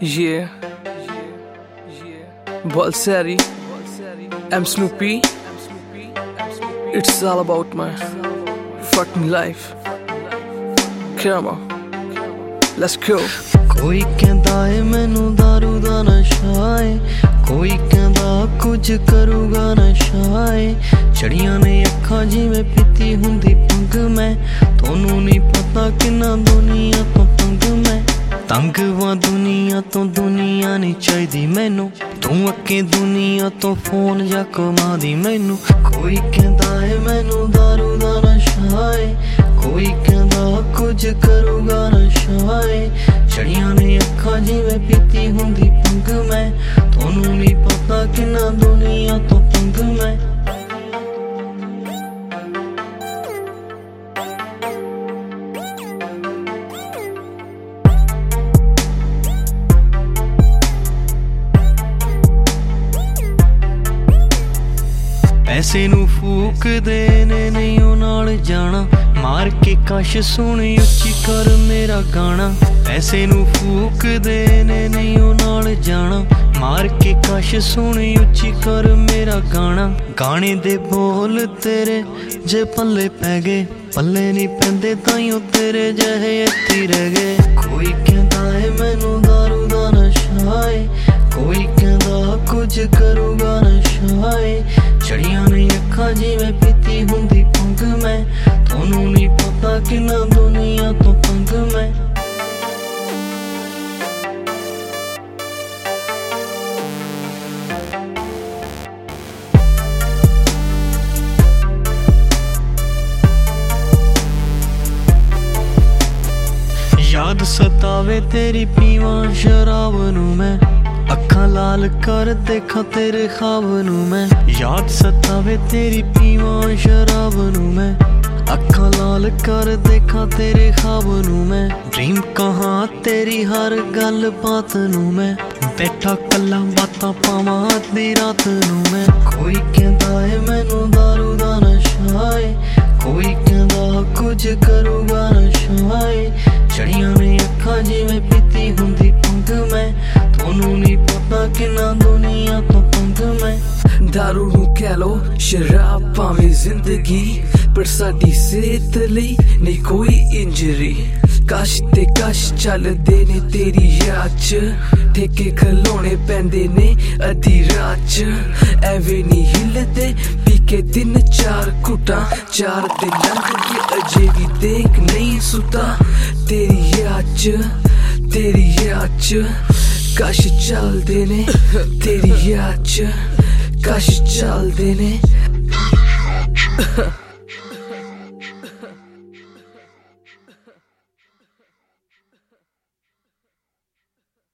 Yeah, Balsari, I'm Snoopy. It's all about my fucking life. Come on, let's go. कोई कहता है मैनू दारू दा नशा है, कोई कहता कुछ करूगा नशा है। चढ़ियां ने अखां जिवें पीती हुंदी भंग मैं, तोनू नहीं पता किन्ना दुनिया तो तंग मैं। तंग वां दुनिया तो दुनिया नहीं चाहिदी मैनू, तू अके दुनिया तो फोन जा कमा दी मैनू। कोई कहता है मैनू दारू दा नशा है, कोई कहता कुछ करूगा नशा है। चढ़ियां ने अखां जिवें पीती हुंदी भंग मैं, तोनू नहीं पता किन्ना दुनिया तो तंग मैं। पैसे नू फूक देने नहीं ओ नाल जाना, मार के कश सुन उच्ची कर मेरा गाना। पैसे नू फूक देने नहीं ओ नाल जाना, मार के कश सुन उच्ची कर मेरा गाना। गाने दे बोल तेरे जे पल्ले पै गए, पल्ले नहीं पैंदे ताइयों तेरे जहे इत्थे रह गए। कोई कहता है मैनू दारू दा नशा है, कोई कहता कुछ करूगा नशा है। चढ़ियां ने अखां जिवें पीती हुंदी भंग मैं, तोनू नहीं पता किन्ना दुनिया तो तंग मैं। याद सतावे तेरी पीवां शराब नू मैं, अखां लाल कर देखा तेरे ख्वाब नू मैं। याद सतावे तेरी पीवां शराब नू मैं, अखां लाल कर देखा तेरे ख्वाब नू मैं। ड्रीम कहाँ तेरी हर गल बात नू मैं, बैठा कल्ला बातां पावां अद्धी रात नू मैं। कोई कहता है मैनू दारू दा नशा है, कोई कहता कुछ करूगा नशा है। चढ़ियां ने अखां जिवें पीती हुंदी भंग मैं, तोनू नहीं पता किन्ना दुनिया तो तंग मैं। दारू नू कह लो शराब भावें जिंदगी, पर साडी सेहत लई नहीं कोई इंजरी। कश ते कश चलदे ने तेरी याद च, ठेके खलोने पैंदे ने अद्धी रात च। एवें नहीं हिलदे पी के दिन चार घुटा, चार दिन लंघ के अजे भी देख नहीं सुता। तेरी याद च, तेरी याद च कश चलदे ने, तेरी याद च कश चलदे ने।